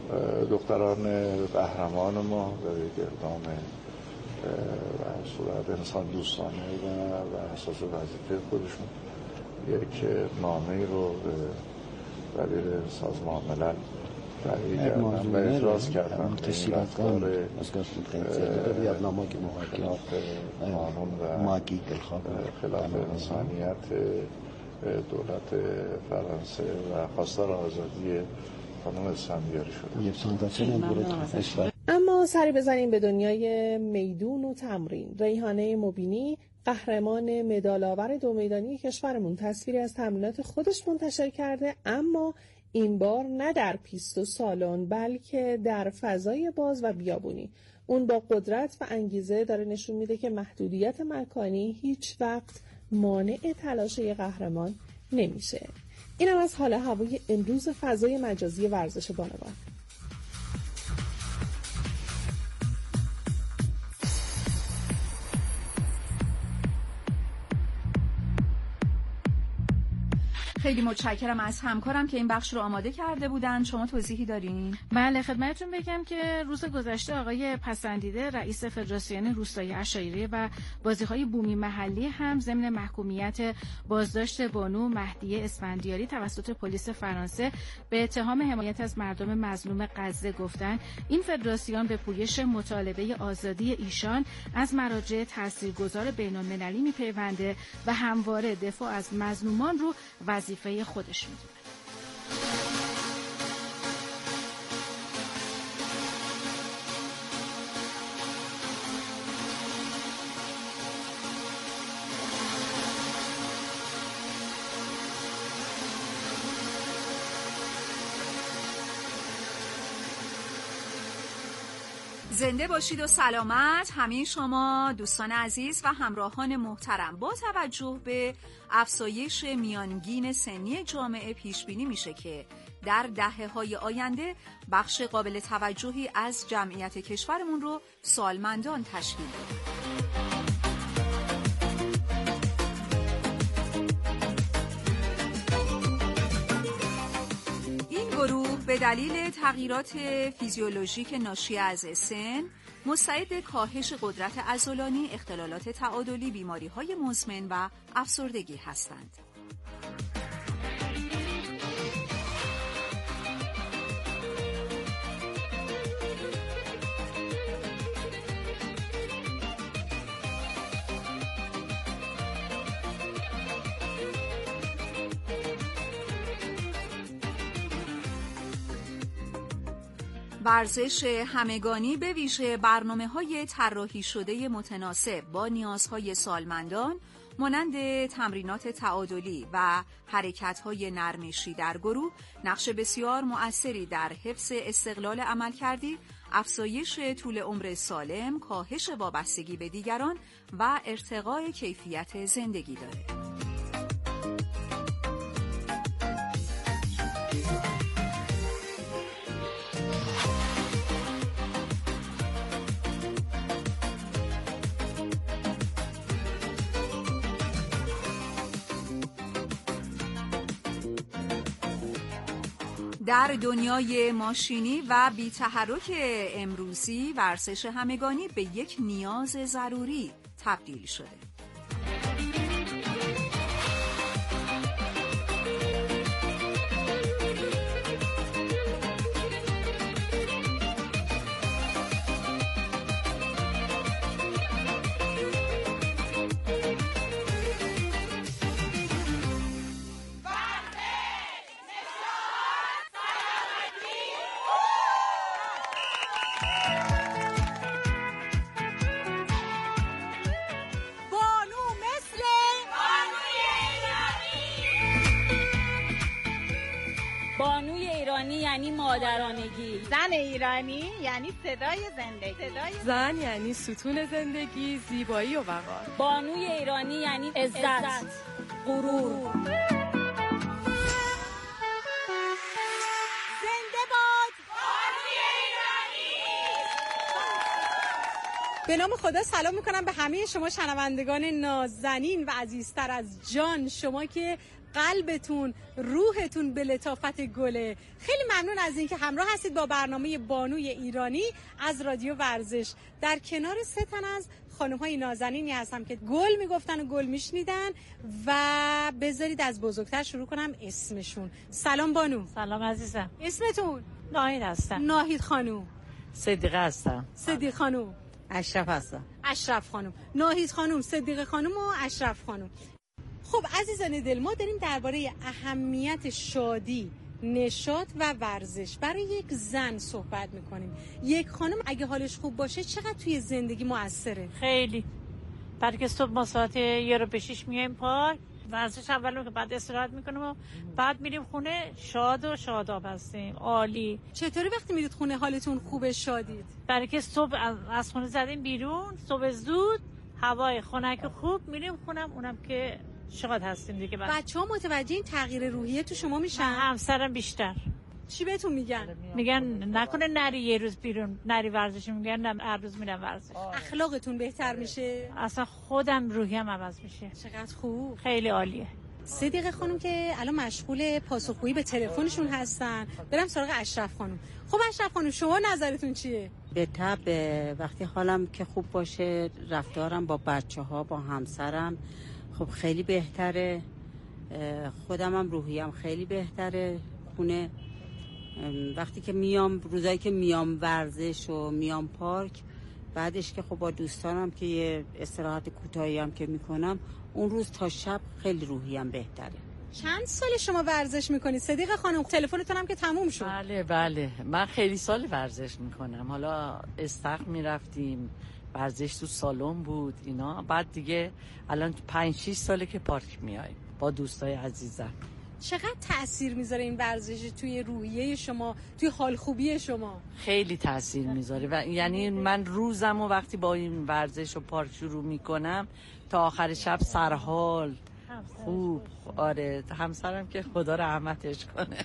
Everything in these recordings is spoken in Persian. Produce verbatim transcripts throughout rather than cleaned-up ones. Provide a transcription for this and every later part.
دختران قهرمان ما در یک اقدام و صورت انسان دوستانه و و اساس وظیفه خودشون یک نامه‌ای رو به دبیر سازمان ملل تهیه کردن و اجراز کردن این رفتار خلاف قانون و خلاف انسانیت دولت فرانسه و خواستار آزادی خانم اسفندیاری شده. اما سری بزنیم به دنیای میدون و تمرین. ریحانه مبینی قهرمان مدال‌آور دو میدانی کشورمون تصویری از تمرینات خودش منتشر کرده، اما این بار نه در پیست و سالن بلکه در فضای باز و بیابونی. اون با قدرت و انگیزه داره نشون میده که محدودیت مکانی هیچ وقت مانع تلاش قهرمان نمیشه. اینم از حال هوای امروز فضای مجازی ورزش بانوان. خیلی متشکرم از همکارم که این بخش رو آماده کرده بودن. شما توضیحی دارین؟ بله، خدمتتون بگم که روز گذشته آقای پسندیده رئیس فدراسیون روستایی عشایری و بازی‌های بومی محلی هم ضمن محکومیت بازداشت بانو مهدیه اسفندیاری توسط پلیس فرانسه به اتهام حمایت از مردم مظلوم غزه گفتن این فدراسیون به پویش مطالبه آزادی ایشان از مراجع تاثیرگذار بین‌المللی میپیونده و همواره دفاع از مظلومان رو وظیفه خودش میدونه. زنده باشید و سلامت همه شما دوستان عزیز و همراهان محترم. با توجه به افزایش میانگین سنی جامعه پیش بینی میشه که در دهه‌های آینده بخش قابل توجهی از جمعیت کشورمون رو سالمندان تشکیل بده. به دلیل تغییرات فیزیولوژیک ناشی از سن مستعد کاهش قدرت عضلانی، اختلالات تعادلی، بیماری‌های مزمن و افسردگی هستند. ورزش همگانی به ویژه برنامه‌های طراحی شده متناسب با نیازهای سالمندان مانند تمرینات تعادلی و حرکت‌های نرمشی در گروه نقش بسیار مؤثری در حفظ استقلال عملکردی، افزایش طول عمر سالم، کاهش وابستگی به دیگران و ارتقای کیفیت زندگی دارد. در دنیای ماشینی و بی تحرک امروزی ورزش همگانی به یک نیاز ضروری تبدیل شده. بانوی ایرانی یعنی مادرانگی. زن ایرانی یعنی صدای زندگی. صدای زن یعنی ستون زندگی، زیبایی و وقار. بانوی ایرانی یعنی عزت، عزت. غرور. زنده باد بانوی ایرانی. به نام خدا سلام میکنم به همه شما شنوندگان نازنین و عزیزتر از جان، شما که قلبتون روحتون به لطافت گله. خیلی ممنون از اینکه همراه هستید با برنامه بانوی ایرانی از رادیو ورزش. در کنار سه تن از خانم‌های نازنینی هستم که گل میگفتن و گل میشنیدن و بذارید از بزرگتر شروع کنم اسمشون. سلام بانو. سلام عزیزم. اسمتون؟ ناهید هستم. ناهید خانوم. صدیقه هستم. صدیق خانوم. اشرف هستم. اشرف خانوم. ناهید خانوم، صدیق خانوم و اشرف خانوم. خب عزیزان دل، ما داریم درباره اهمیت شادی، نشاط و ورزش برای یک زن صحبت میکنیم. یک خانم اگه حالش خوب باشه چقدر توی زندگی موثره؟ خیلی. برای که صبح ما ساعت یه رو به شیش میایم پارک، ورزش اول که بعد استراحت میکنیم و بعد میریم خونه شاد و شاداب هستیم. عالی. چطوری وقتی میرید خونه حالتون خوبه، شادید؟ برای که صبح از خونه زدیم بیرون، صبح زود هوای خنک خوب، میریم خونم، اونم که شاد هستیم دیگه. بچه‌ها متوجه این تغییر روحیه تو شما میشن؟ همسرم بیشتر. چی بهتون میگن؟ میگن نکنه نری یه روز بیرون، نری ورزش. میگن هر روز میرم ورزش. اخلاقتون بهتر میشه؟ اصلا خودم روحیم عوض میشه. چقدر خوب. خیلی عالیه. صدیقه خانم که الان مشغول پاسخگویی به تلفنشون هستن، برم سراغ اشرف خانم. خب اشرف خانم شما نظرتون چیه؟ به طبع وقتی حالم که خوب باشه، رفتارم با بچه‌ها، با همسرم خب خیلی بهتره، خودم هم روحیم خیلی بهتره. خونه وقتی که میام، روزایی که میام ورزش و میام پارک، بعدش که خب با دوستانم که یه استراحت کوتاهی هم که میکنم، اون روز تا شب خیلی روحیم بهتره. چند سال شما ورزش میکنید صدیقه خانم؟ تلفنتون هم که تموم شد. بله بله، من خیلی سال ورزش میکنم. حالا استخر میرفتیم، ورزش تو سالن بود اینا. بعد دیگه الان پنج شیش ساله که پارک میایم با دوستای عزیزم. چقدر تأثیر میذاره این ورزش توی روحیه شما، توی حال خوبی شما؟ خیلی تأثیر میذاره و یعنی من روزم و وقتی با این ورزش و پارک شروع میکنم تا آخر شب سرحال خوب. آره همسرم که خدا رحمتش کنه.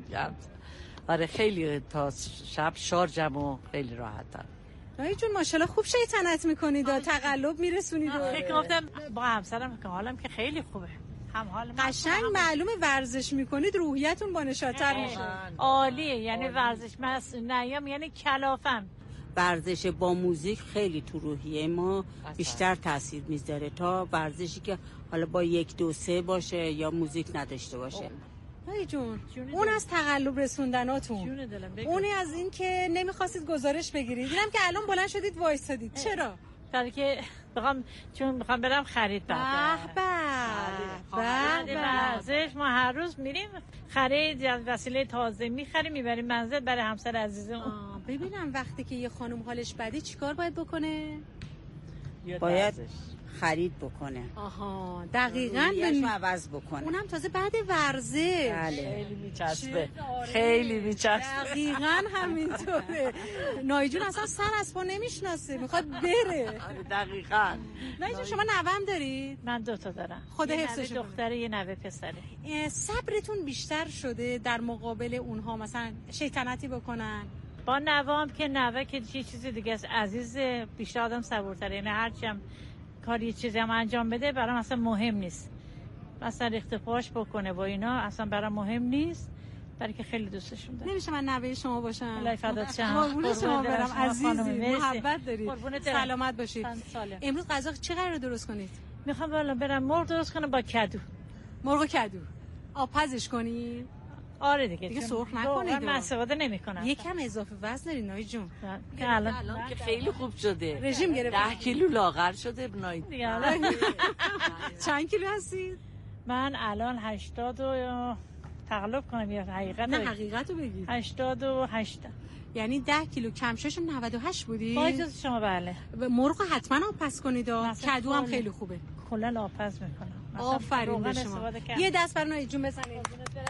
آره خیلی تا شب شارجم و خیلی راحتم. نایی جون ماشاءالله خوب شیطنت میکنید و تقلب میرسونید. فکر گفتم با همسرم که حالم که خیلی خوبه. هم حال قشنگ معلومه ورزش میکنید روحیتون با نشاط‌تر میشه. عالیه. یعنی ورزش من نیام یعنی کلافم. ورزش با موزیک خیلی تو روحیه ما بیشتر تاثیر میذاره تا ورزشی که حالا با یک دو سه باشه یا موزیک نداشته باشه. نایی جون اون از تقلب رسوندناتون، اون از این که نمیخواستید گزارش بگیرید، دیدم که الان بلند شدید وایسادید. چرا؟ برای که بخوام، چون میخوام برم خرید. بعد به به ورزش ما هر روز میریم خرید، از وسیله تازه میخریم میبریم منزل برای همسر عزیزم. ببینم وقتی که یه خانم حالش بده چیکار باید بکنه؟ باید خرید بکنه. آها دقیقاً بن... عوض بکنه. اونم تازه بعد ورزش. بله. خیلی میچسبه، خیلی میچسبه. دقیقاً همینطوره. نایی جون اصلا سر از پا نمیشناسه، میخواد بره. دقیقاً. نایی جون شما نوام دارید؟ من دو تا دارم. خدا حفظش کنه. دختره یه نوه پسره. صبرتون بیشتر شده در مقابل اونها مثلا شیطنتی بکنن؟ با نوام که نوه که چه چیز دیگه است، عزیز، بیشتر آدم صبورتره. یعنی هرچی هم کاری یه چیزی هم انجام بده برام اصلا مهم نیست. مثلا ریخت پاش بکنه با اینا اصلا برام مهم نیست، برای که خیلی دوستشون دارم. نمیشه من نوه شما باشم؟ الهی فدات شم. قربون شما برم عزیزی، محبت دارید، سلامت باشید. امروز غذا چه قراره درست کنید؟ میخوام والا برم مرغ درست کنم با کدو. مرغ و کدو آبپزش کنی؟ آره دیگه. دیگه سرخ نکنید. من استفاده نمیکنم. یکم اضافه وزن داری نایی جون. که الان الان که خیلی خوب شده. رژیم گرفت. ده کیلو لاغر شده نایی. چند کیلو هستید؟ من الان هشتاد و تقلب کنم یا حقیقت؟ نه حقیقت رو بگید. هشتاد و هشت. یعنی ده کیلو کم ششم نود و هشت بودی؟ با اجازه شما بله. مرغ حتما آبپز کنید. کدو هم خیلی خوبه. کلا آبپز میکنم. آفرین به شما. یه دست بر نایی جون بزنید.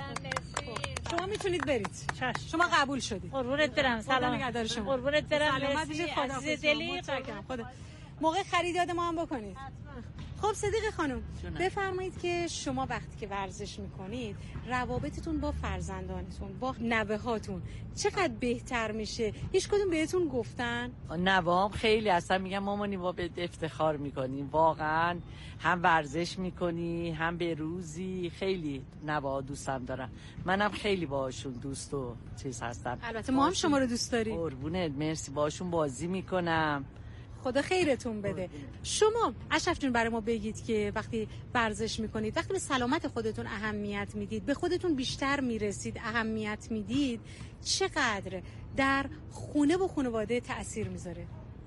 شما میتونید برید. چش. شما قبول شدید. قربونت برم. سلام نگهدار شما. قربونت برم. سلامت باشید. خدا عزیز دلی. موقع خرید یاد ما هم بکنید. خب صدیقه خانم بفرمایید که شما وقتی که ورزش میکنید روابطتون با فرزندانتون، با نوه هاتون چقدر بهتر میشه؟ هیچ کدوم بهتون گفتن؟ نوام خیلی اصلا میگم مامانی ما به افتخار میکنیم واقعا، هم ورزش میکنی هم به روزی. خیلی نوا دوستم دارم، منم خیلی باهاشون دوست و چیز هستم. البته ما هم شما رو دوست داریم. قربونت، مرسی. باهاشون بازی میکنم. خدا خیرتون بده. شما اشرف جون برای ما بگید که وقتی ورزش میکنید، وقتی به سلامت خودتون اهمیت میدید، به خودتون بیشتر میرسید، اهمیت میدید، چقدر در خونه و خانواده تأثیر میذاره؟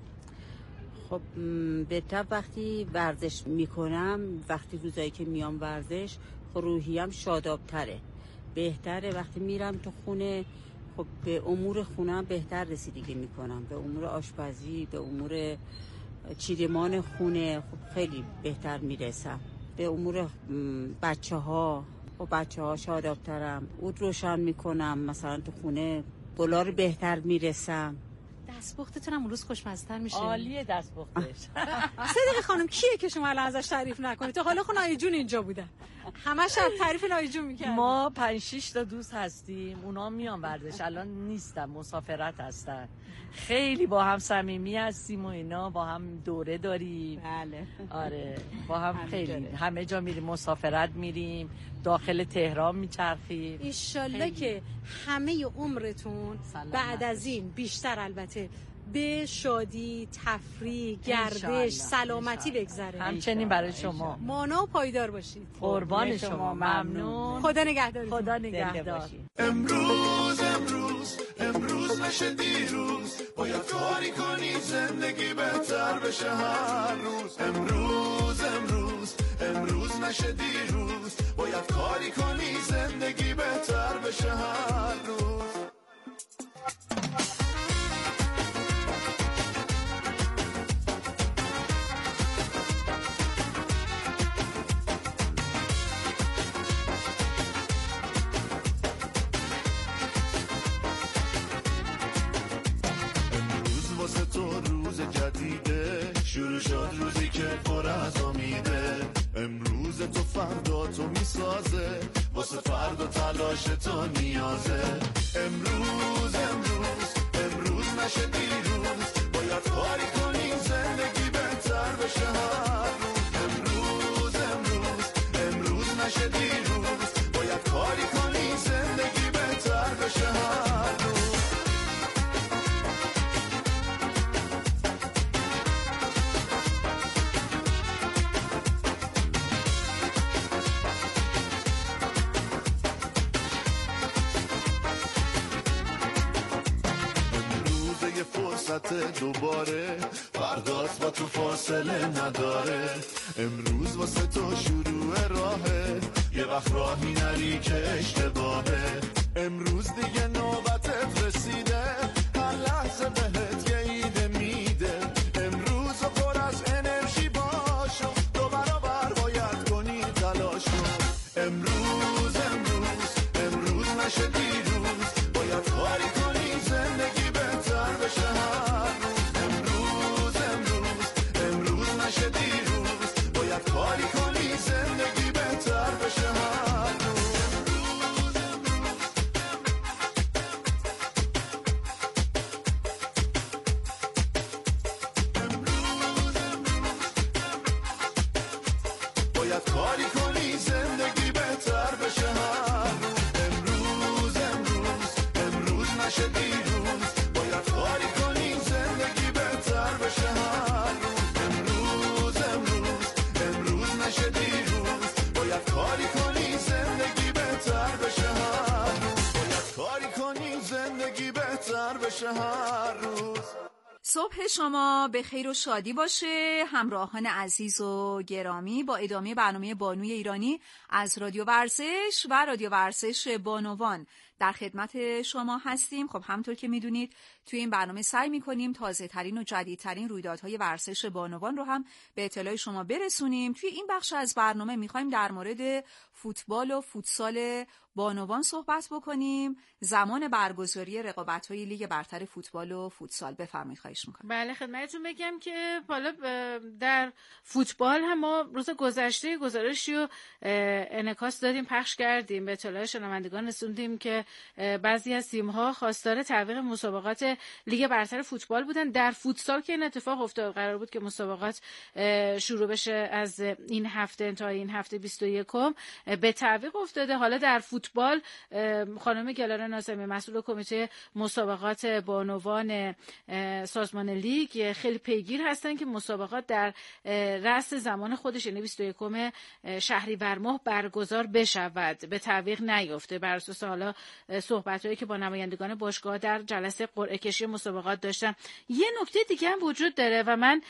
خب بهتر وقتی ورزش میکنم، وقتی روزایی که میام ورزش، خب روحیم شادابتره، بهتره. وقتی میرم تو خونه، خب به امور خونم بهتر رسیدگی میکنم، به امور آشپزی، به امور چیدمان خونه خب خیلی بهتر میرسم، به امور بچه ها و بچه ها شادابترم، عود روشن میکنم مثلا تو خونه، گلا رو بهتر میرسم. دستپختتون هم اون روز خوشمزه‌تر میشه. عالیه دستپختش. صدیقه خانم کیه که شما الان ازش تعریف نکنید؟ تا حالا خود نایی جون اینجا بودن، همه شب تعریف نایی جون میکردن. ما پنج شش تا دوست هستیم، اونا میان ورزش، الان نیستن، مسافرت هستن. خیلی با هم صمیمی هستیم و اینا، با هم دوره داریم. بله. آره با هم خیلی همه جا میریم، مسافرت میریم، داخل تهران میچرخیم. ایشالله که همه عمرتون بعد از این بیشتر البته به شادی، تفریح، گردش، سلامتی بگذره. همچنین برای شما. مانا و پایدار باشید. قربان شما، ممنون. خدا نگهدار. خدا نگهدار. امروز امروز امروز نشه دیروز، باید کاری کنی زندگی بهتر بشه هر روز. امروز امروز امروز نشه دیروز، باید کاری کنی زندگی بهتر بشه هر روز. واسه تو روز جدیده، شروع شد روزی که پر از امیده. امروز تو فردا تو میسازه، واسه فردا تلاش تو نیازه. امروز امروز امروز نشه دیروز، باید کاری کنی زندگی بهتر بشه هر روز. امروز امروز امروز نشه دیروز، باید کاری کنی زندگی بهتر بشه هر روز. دوباره فرداست با تو فاصله نداره. امروز واسه تو شروع راهه، یه وقت راهی نری که اشتباهه. امروز دیگه نوبتت رسیده، هر لحظه بهت یه ایده میده. امروز پر از انرژی باشو، دو برابر باید کنی تلاشو. امروز امروز امروز نشه دیروز، باید کاری کنی زندگی بهتر بشه هر روز. امروز امروز امروز نشه دیروز، باید کاری کنی زندگی بهتر بشه هر روز. باید کاری کنی زندگی بهتر بشه هر روز. امروز امروز امروز نشه دیروز، باید کاری کنی زندگی بهتر بشه هر روز. امروز امروز امروز نشه دیروز، باید کاری کنی زندگی بهتر بشه هر روز. باید کاری کنی زندگی بهتر بشه هر روز. صبح شما به خیر و شادی باشه همراهان عزیز و گرامی. با ادامه برنامه بانوی ایرانی از رادیو ورزش و رادیو ورزش بانوان در خدمت شما هستیم. خب همونطور که میدونید توی این برنامه سعی میکنیم تازه ترین و جدیدترین رویدادهای ورزش بانوان رو هم به اطلاع شما برسونیم. توی این بخش از برنامه میخوایم در مورد فوتبال و فوتسال بانوان صحبت بکنیم. زمان برگزاری رقابت‌های لیگ برتر فوتبال و فوتسال بفرمایید، خواهش می‌کنم. بله خدمتتون بگم که حالا در فوتبال هم ما روز گذشته گزارشی رو انعکاس دادیم، پخش کردیم، به اطلاع شنوندگان رسوندیم که بعضی از تیم‌ها خواستار تعویق مسابقات لیگ برتر فوتبال بودن. در فوتسال که این اتفاق افتاد، قرار بود که مسابقات شروع بشه از این هفته تا این هفته بیست و یکم، به تعویق افتاده. حالا در فوتبال خانم گلاره ناظمی مسئول کمیته مسابقات بانوان سازمان لیگ خیلی پیگیر هستن که مسابقات در رأس زمان خودش یعنی بیست و یکم شهریور ماه برگزار بشود، به تعویق نیفته. بر اساس حالا صحبتایی که با نمایندگان باشگاه در جلسه قرعه کشی مسابقات داشتن. یه نکته دیگه هم وجود داره و من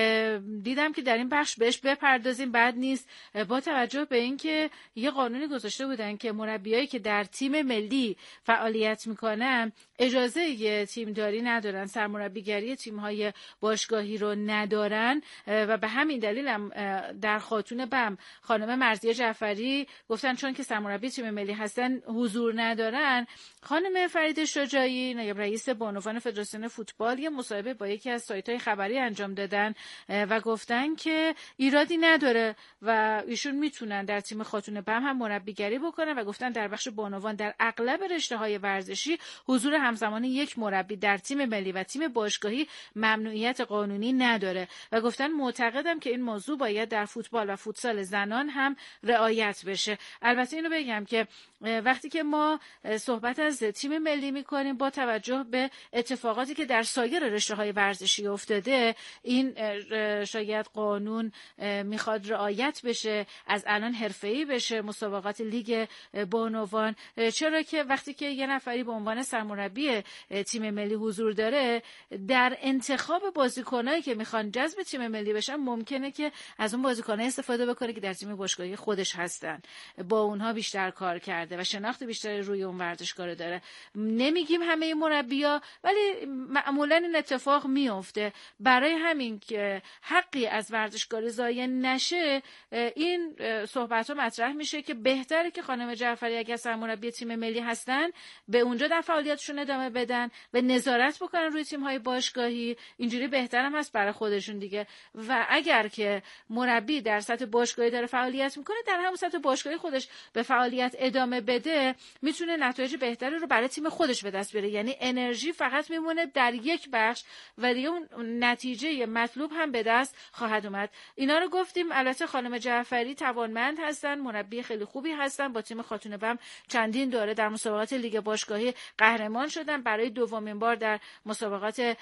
دیدم که در این بخش بهش بپردازیم بد نیست. با توجه به اینکه یه قانونی گذاشته بودن که مربیایی که در تیم ملی فعالیت میکنن اجازه یه تیمداری ندارن، سرمربیگری تیم‌های باشگاهی رو ندارن و به همین دلیل هم در خاتون بم خانم مرضیه جعفری گفتن چون که سرمربی تیم ملی هستن حضور ندارن. خانم فرید شجاعی نایب رئیس بانوان فدراسیون فوتبال یه مصاحبه با یکی از سایت‌های خبری انجام دادن و گفتن که ایرادی نداره و ایشون میتونن در تیم خاتون بم هم مربیگری بکنن و گفتن در بخش بانوان در اغلب رشته‌های ورزشی حضور همزمان یک مربی در تیم ملی و تیم باشگاهی ممنوعیت قانونی نداره و گفتن معتقدم که این موضوع باید در فوتبال و فوتسال زنان هم رعایت بشه. البته اینو بگم که وقتی که ما صحبت از تیم ملی میکنیم با توجه به اتفاقاتی که در سایر رشته‌های ورزشی افتاده، این شاید قانون میخواد رعایت بشه، از الان حرفه‌ای بشه مسابقات لیگ بانوان، چرا که وقتی که یه نفری به عنوان سرمربی تیم ملی حضور داره در انتخاب بازیکنایی که میخوان جذب تیم ملی بشن ممکنه که از اون بازیکن‌ها استفاده بکنه که در تیم باشگاهی خودش هستن، با اونها بیشتر کار کرده و شناخت بیشتری روی اون ورزشکار داره. نمیگیم همه مربی‌ها، ولی معمولا این اتفاق میفته. برای همین که حقی از ورزشکار ضایع نشه این صحبت‌ها مطرح میشه که بهتره که خانم جعفری اگر سرمربی تیم ملی هستن به اونجا در فعالیتشون ادامه بدن و نظارت بکنن روی تیم‌های باشگاهی، اینجوری بهتر هم هست برای خودشون دیگه. و اگر که مربی در سطح باشگاهی داره فعالیت میکنه در همون سطح باشگاهی خودش به فعالیت ادامه بده، میتونه نتایج بهتری رو برای تیم خودش به دست بیاره. یعنی انرژی فقط میمونه در یک بخش و دیگه اون نتیجه مطلوب هم به دست خواهد اومد. اینا رو گفتیم. البته خانم جعفری توانمند هستن، مربی خیلی خوبی هستن، با تیم خاتون بم چندین دوره در مسابقات لیگ باشگاهی قهرمان شدن. برای دومین بار در مسابقات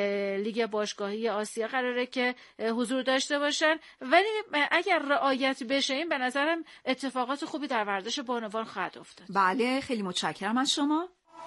لیگ باشگاهی آسیا قراره که حضور داشته باشن. ولی اگر رعایت بشه این به نظرم اتفاقات خوبی در ورزش بانوان خواهد افتاد. بله خیلی متشکرم از شما.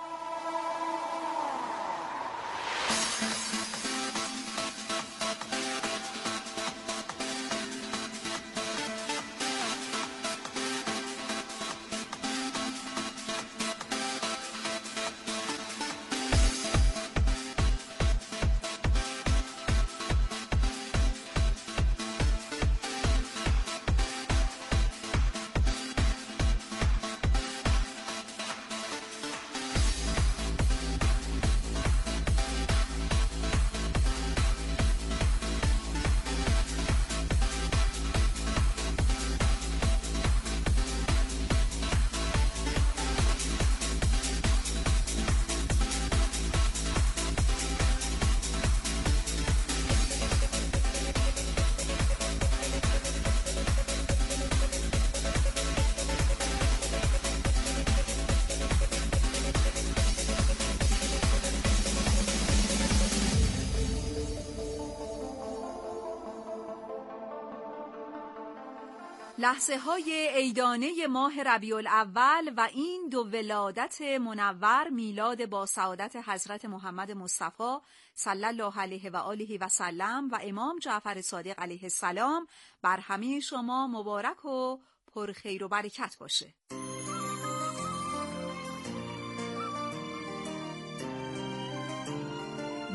لحظه های عیدانه ماه ربیع الاول و این دو ولادت منور، میلاد با سعادت حضرت محمد مصطفی صلی الله علیه و آله و سلم و امام جعفر صادق علیه السلام بر همه شما مبارک و پر خیر و برکت باشه.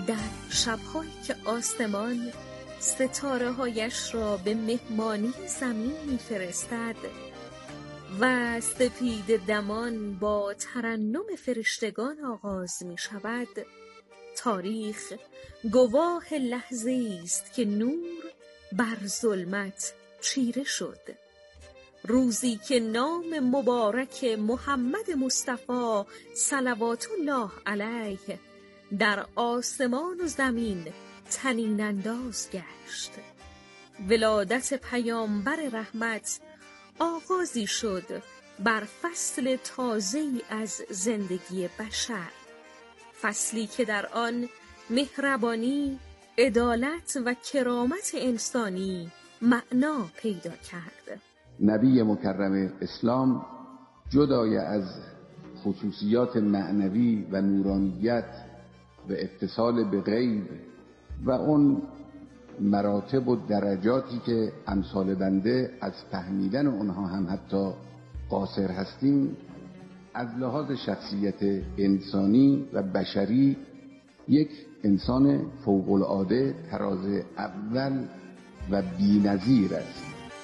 در شب‌هایی که آسمان ستاره‌هایش را به مهمانی زمین می‌فرستد و سپید دمان با ترنم فرشتگان آغاز می‌شود، تاریخ گواه لحظه‌ای است که نور بر ظلمت چیره شد. روزی که نام مبارک محمد مصطفی صلوات الله علیه در آسمان و زمین طنین انداز گشت. ولادت پیامبر رحمت آغازی شد بر فصل تازه‌ای از زندگی بشر، فصلی که در آن مهربانی، عدالت و کرامت انسانی معنا پیدا کرد. نبی مکرم اسلام جدای از خصوصیات معنوی و نورانیت و اتصال به غیب و اون مراتب و درجاتی که امثال بنده از فهمیدن اونها هم حتی قاصر هستیم، از لحاظ شخصیت انسانی و بشری یک انسان فوق العاده تراز اول و بی‌نظیر است.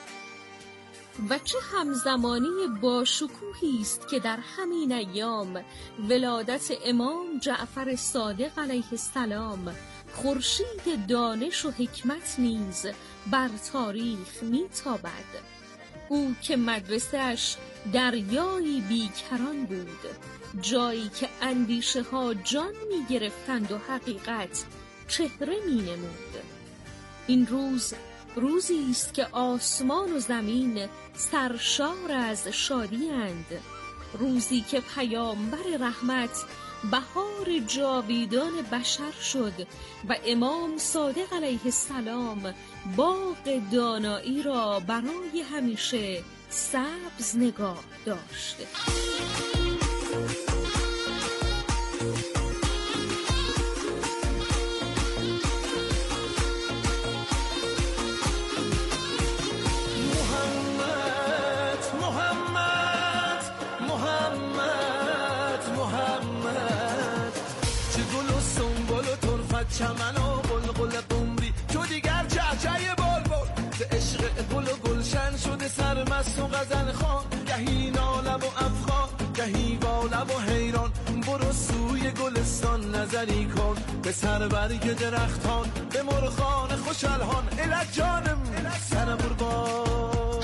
و چه همزمانی با شکوهی است که در همین ایام ولادت امام جعفر صادق علیه السلام، خورشید دانش و حکمت نیز بر تاریخ میتابد. او که مدرسه‌اش دریایی بیکران بود، جایی که اندیشه ها جان می گرفتند و حقیقت چهره می نمود. این روز روزی است که آسمان و زمین سرشار از شادی اند. روزی که پیامبر رحمت بهار جاویدان بشر شد و امام صادق علیه السلام باغ دانایی را برای همیشه سبز نگاه داشت. چمن و بلبل قمری تو دیگر چهچه بلبل به عشق گل و گلشن شده سرمست و غزل خوان، گهی نالم و افغان گهی بالم و حیران. برو سوی گلستان نظری کن به سر برگ درختان، به مرغان خوش الحان الک جانم سر قربان.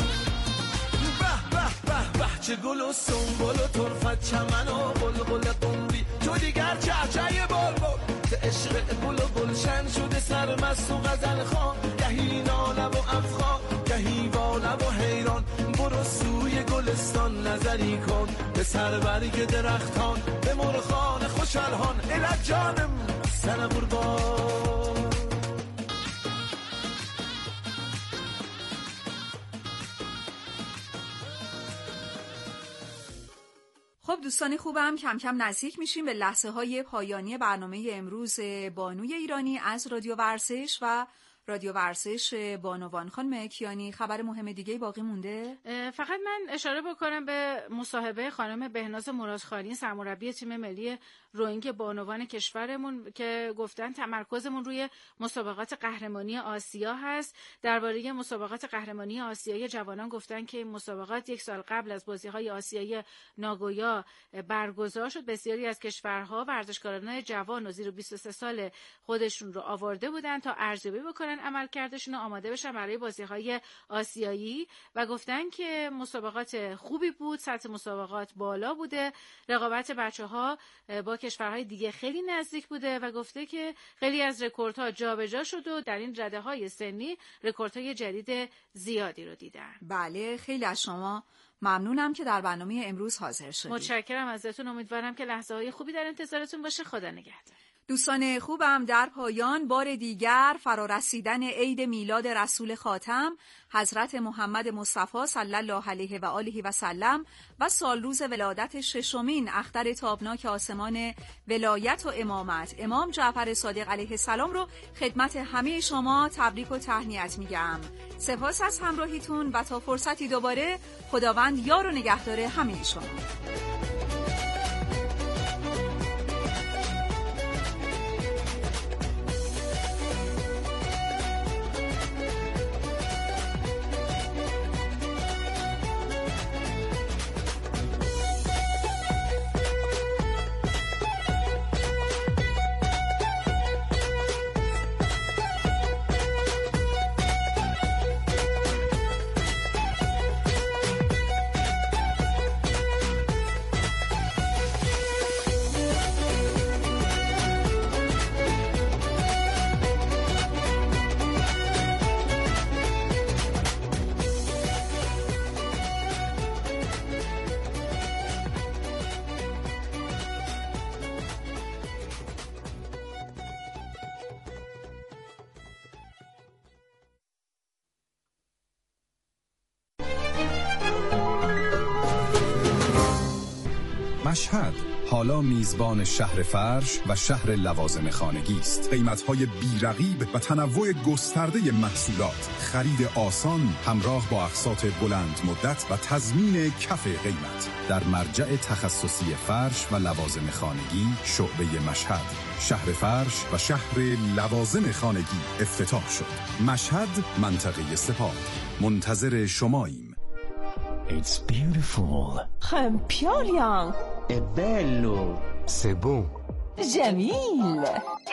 به به به به چه گل و سنبل و طرفت چمن و بلبل قمری تو دیگر چهچه بلبل عشق گل و گلشن شده سرمست و غزل خوان، گهی نالم و افغان گهی بالم و حیران. برو سوی گلستان نظری کن به سر برگ درختان، به مرغان خوش الحان الک جانم سر قربان. خب دوستان خوبم، کم کم نزدیک میشیم به لحظه های پایانی برنامه امروز بانوی ایرانی از رادیو ورزش و رادیو ورزش بانوان. خانم کیانی، خبر مهم دیگه باقی مونده؟ فقط من اشاره بکنم به مصاحبه خانم بهناز مرادخانی، سرمربی تیم ملی روینگ بانوان کشورمون، که گفتن تمرکزمون روی مسابقات قهرمانی آسیا هست. درباره مسابقات قهرمانی آسیایی جوانان گفتن که این مسابقات یک سال قبل از بازی‌های آسیایی ناگویا برگزار شد. بسیاری از کشورها ورزشکاران جوان و زیر بیست و سه سال خودشون رو آورده بودن تا ارزیابی بکنن عملکردشون و آماده بشن برای بازی‌های آسیایی، و گفتن که مسابقات خوبی بود، سطح مسابقات بالا بوده، رقابت بچه‌ها با کشورهای دیگه خیلی نزدیک بوده و گفته که خیلی از رکوردها جابجا شد و در این رده‌های سنی رکوردهای جدید زیادی رو دیدن. بله، خیلی از شما ممنونم که در برنامه امروز حاضر شدید. متشکرم ازتون، امیدوارم که لحظه‌های خوبی در انتظارتون باشه. خدا نگهدار. دوستان خوبم، در پایان بار دیگر فرارسیدن عید میلاد رسول خاتم حضرت محمد مصطفی صلی الله علیه و آله و سلم و سالروز ولادت ششمین اختر تابناک آسمان ولایت و امامت امام جعفر صادق علیه السلام رو خدمت همه شما تبریک و تهنیت میگم. سپاس از همراهیتون و تا فرصتی دوباره، خداوند یار و نگهدار همه شما. مشهد حالا میزبان شهر فرش و شهر لوازم خانگی است. قیمت‌های بی‌رقیب و تنوع گسترده محصولات، خرید آسان همراه با اقساط بلند مدت و تضمین کف قیمت در مرجع تخصصی فرش و لوازم خانگی شعبه مشهد. شهر فرش و شهر لوازم خانگی افتتاح شد. مشهد، منطقه سپاه. منتظر شماییم. It's beautiful. Campionian. È bello. C'est beau. جمیل.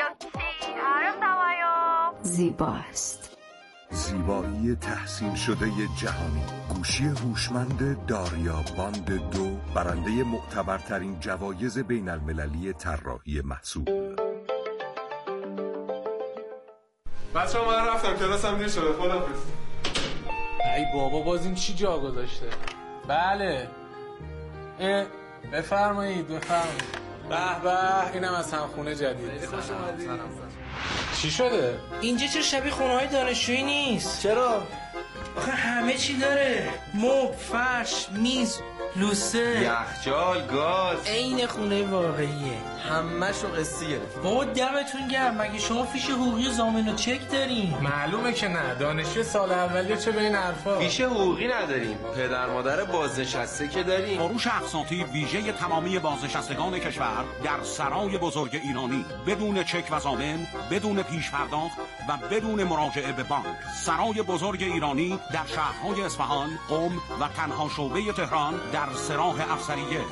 زیباست. زیبایی تحسین شده جهانی. گوشی هوشمند داریا باند دو برنده معتبرترین جوایز بین المللی طراحی محصول. بچه ها من رفتم کلاسم دیر شده. خداحافظ. ای بابا باز این چی جا گذاشته؟ بله اه بفرمایید بفرمایید. به به اینم از همخونه جدید. خوش اومدید. چی شده؟ اینجا چرا شبیه خونه‌های دانشجویی نیست؟ چرا؟ آخه همه چی داره. مبل، فرش، میز، لوسه، یخچال، گاز. عین خونه واقعیه. همه‌شو قسطی گرفت. بابا دمتون گرم. مگه شما فیش حقوقی ضامن و چک دارین؟ معلومه که نه. دانشجو سال اولیه چه به این حرفا؟ فیش حقوقی نداریم. پدر مادر بازنشسته که داریم. فروش اقساطی ویژه تمامی بازنشستگان کشور در سرای بزرگ ایرانی بدون چک و ضامن، بدون پیش پرداخت و بدون مراجعه به بانک. سرای بزرگ ایرانی در شهرهای اصفهان، قم و تنها شعبه تهران در سراح افسریه.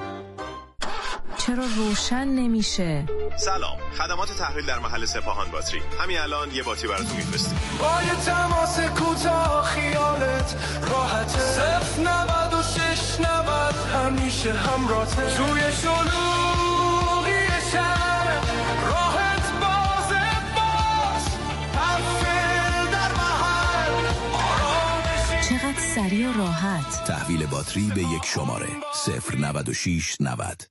چرا روشن نمیشه؟ سلام، خدمات تحویل در محل سپاهان باتری. همین الان یه باتری براتون میفرستیم. با یه تماس کوتاه خیالت راحته. صفر نود و شش نود همیشه همراهته. توی شلوغی شهر راحت بازه باش. تحویل در محل آرامشی. چقدر سریع و راحت. تحویل باتری به یک شماره صفر نود و شش نود.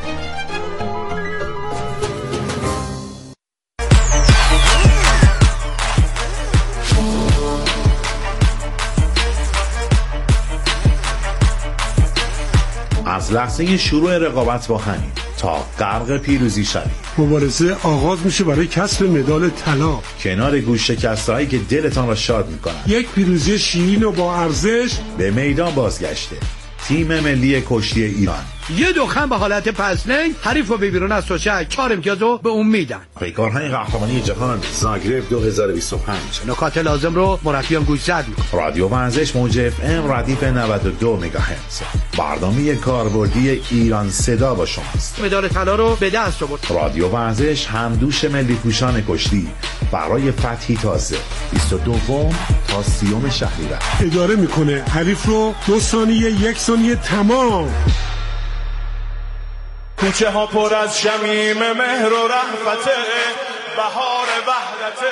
از لحظه شروع رقابت با همین تا غرق پیروزی شوی، مبارزه آغاز میشه برای کسب مدال طلا کنار گوش شکستهایی که دلتان را شاد میکنن. یک پیروزی شیرین و با ارزش به میدان بازگشته تیم ملی کشتی ایران. یه دخم به حالت پسنگ حریف رو به بیرون از توشه چهار امتیاز رو به اون میدن. پیکارهای قهرمانی جهان زاگرب دو هزار و بیست و پنج. نکات لازم رو مربیان گوشزد میکنه. رادیو ورزش موج اف ام ردیف نود و دو مگاهرتز. برنامه کاربردی ایران صدا با شماست. مدال طلا رو به دست آورد. رادیو ورزش همدوش ملی پوشان کشتی برای فتحی تازه بیست و دو تا سیوم شهریور. اداره میکنه حریف رو دو ثانیه یک ثانیه تمام. کوچه ها پر از شمیم مهر و رحمته. بهار وحدته.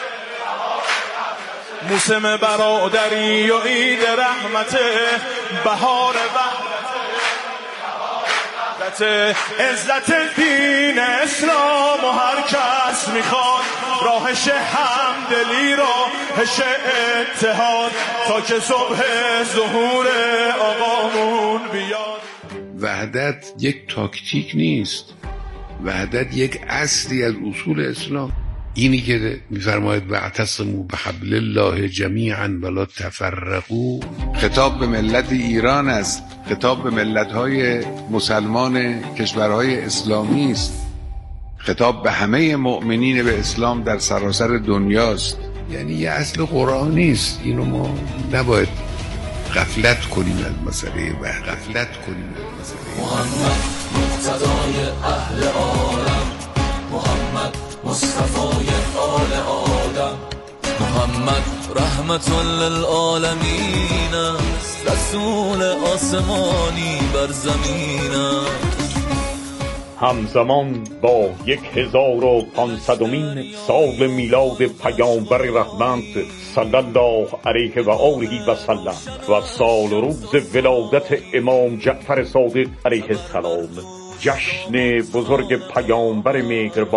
موسم برادری و عید رحمته. بهار وحدته. عزت دین اسلام و هر کس میخواد راهش همدلی راهش اتحاد تا که صبح ظهور آقامون بیاد. وحدت یک تاکتیک نیست، وحدت یک اصلی از اصول اسلام. اینی که میفرماید واعتصموا بحبل الله جمیعا ولا تفرقوا، خطاب به ملت ایران است، خطاب به ملت‌های مسلمان کشورهای اسلامی است، خطاب به همه مؤمنین به اسلام در سراسر دنیاست. یعنی یه اصل قرآنی است. اینو ما نباید غفلت کنیم از مسئله و غفلت کنیم از مسئله. محمد مقتدای اهل عالم، محمد مصطفای آل آدم، محمد رحمت للعالمین است، رسول آسمانی بر زمین است. همزمان با یک هزار و پانصدمین سال میلاد پیامبر رحمت صلی الله علیه و آله و سلم و سال و روز ولادت امام جعفر صادق علیه السلام، جشن بزرگ پیامبر مهربان